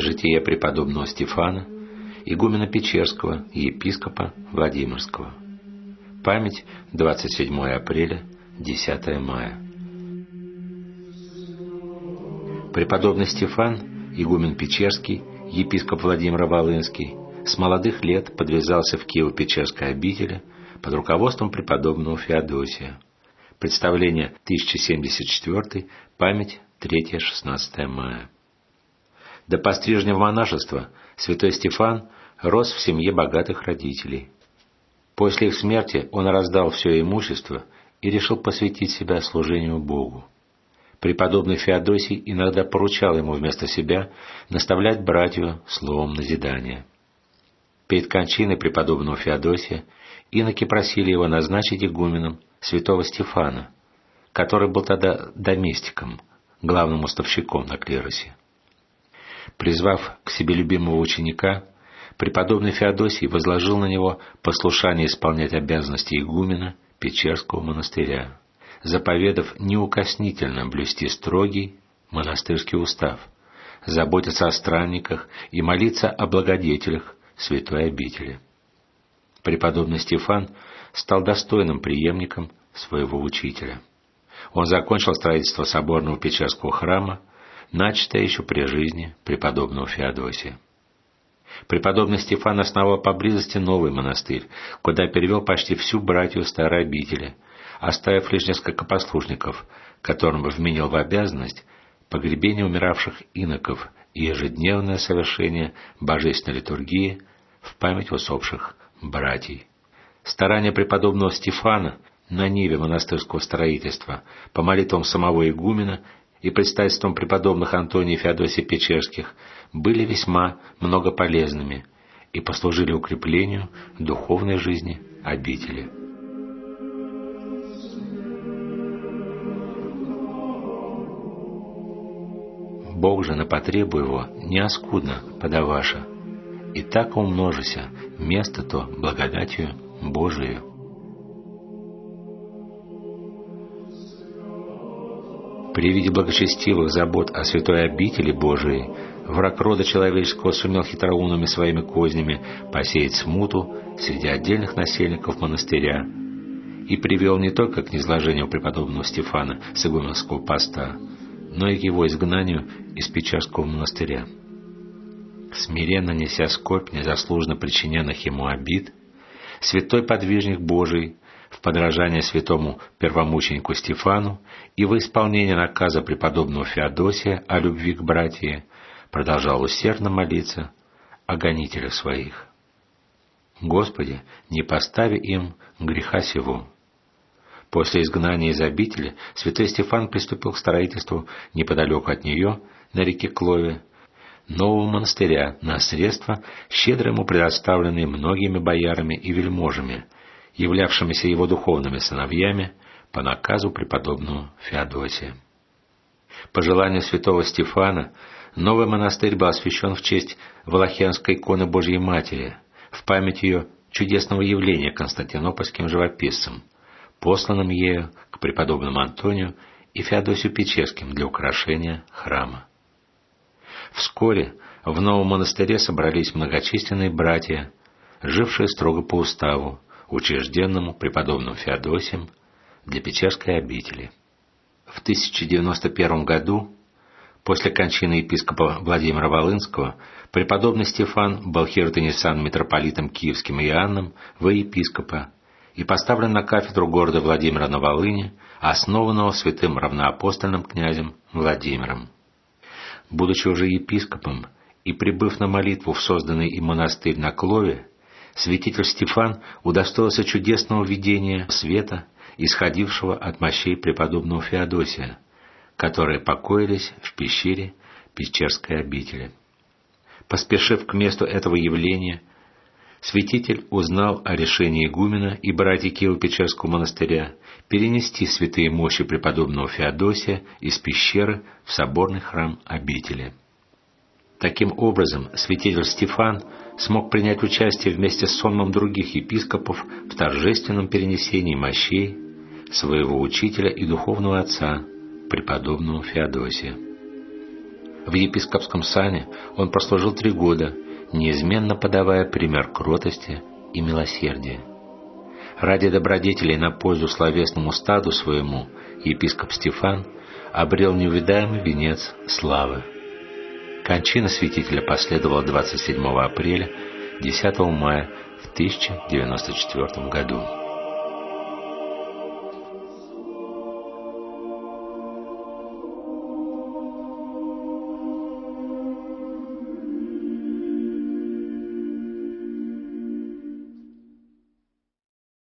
Житие преподобного Стефана, игумена Печерского и епископа Владимирского. Память 27 апреля, 10 мая. Преподобный Стефан, игумен Печерский, епископ Владимир-Волынский, с молодых лет подвязался в Киево-Печерской обители под руководством преподобного Феодосия. Представление 1074, память 3-16 мая. До пострижня в монашество святой Стефан рос в семье богатых родителей. После их смерти он раздал все имущество и решил посвятить себя служению Богу. Преподобный Феодосий иногда поручал ему вместо себя наставлять братью словом назидания. Перед кончиной преподобного Феодосия иноки просили его назначить игуменом святого Стефана, который был тогда доместиком, главным уставщиком на клиросе. Призвав к себе любимого ученика, преподобный Феодосий возложил на него послушание исполнять обязанности игумена Печерского монастыря, заповедав неукоснительно блюсти строгий монастырский устав, заботиться о странниках и молиться о благодетелях святой обители. Преподобный Стефан стал достойным преемником своего учителя. Он закончил строительство соборного Печерского храма, начатое еще при жизни преподобного Феодосия. Преподобный Стефан основал поблизости новый монастырь, куда перевел почти всю братью старой обители, оставив лишь несколько послушников, которым вменил в обязанность погребение умиравших иноков и ежедневное совершение божественной литургии в память усопших братьев. Старания преподобного Стефана на ниве монастырского строительства по молитвам самого игумена и предстательством преподобных Антония и Феодосия Печерских были весьма многополезными и послужили укреплению духовной жизни обители. Бог же на потребу его неоскудно подаваша, и так умножися место то благодатью Божию. При виде благочестивых забот о святой обители Божией враг рода человеческого сумел хитроумными своими кознями посеять смуту среди отдельных насельников монастыря и привел не только к низложению преподобного Стефана с игуменского поста, но и к его изгнанию из Печерского монастыря. Смиренно неся скорбь незаслуженно причиненных ему обид, святой подвижник Божий в подражание святому первомученику Стефану и во исполнение наказа преподобного Феодосия о любви к братьям продолжал усердно молиться о гонителях своих. Господи, не постави им греха сего. После изгнания из обители святой Стефан приступил к строительству неподалеку от нее, на реке Клове, нового монастыря на средства, щедро ему предоставленные многими боярами и вельможами, являвшимися его духовными сыновьями по наказу преподобного Феодосия. По желанию святого Стефана новый монастырь был освящен в честь Волохянской иконы Божьей Матери, в память ее чудесного явления константинопольским живописцем, посланным ею к преподобному Антонию и Феодосию Печерским для украшения храма. Вскоре в новом монастыре собрались многочисленные братья, жившие строго по уставу, учрежденному преподобным Феодосием для Печерской обители. В 1091 году, после кончины епископа Владимира Волынского, преподобный Стефан был хиротонесан митрополитом Киевским Иоанном во епископа и поставлен на кафедру города Владимира на Волыни, основанного святым равноапостольным князем Владимиром. Будучи уже епископом и прибыв на молитву в созданный им монастырь на Клове, святитель Стефан удостоился чудесного видения света, исходившего от мощей преподобного Феодосия, которые покоились в пещере Печерской обители. Поспешив к месту этого явления, святитель узнал о решении игумена и братьев Киево-Печерского монастыря перенести святые мощи преподобного Феодосия из пещеры в соборный храм обители. Таким образом, святитель Стефан смог принять участие вместе с сонмом других епископов в торжественном перенесении мощей своего учителя и духовного отца, преподобного Феодосия. В епископском сане он прослужил 3 года, неизменно подавая пример кротости и милосердия. Ради добродетелей на пользу словесному стаду своему епископ Стефан обрел неувидаемый венец славы. Кончина святителя последовала 27 апреля, 10 мая в 1094 году.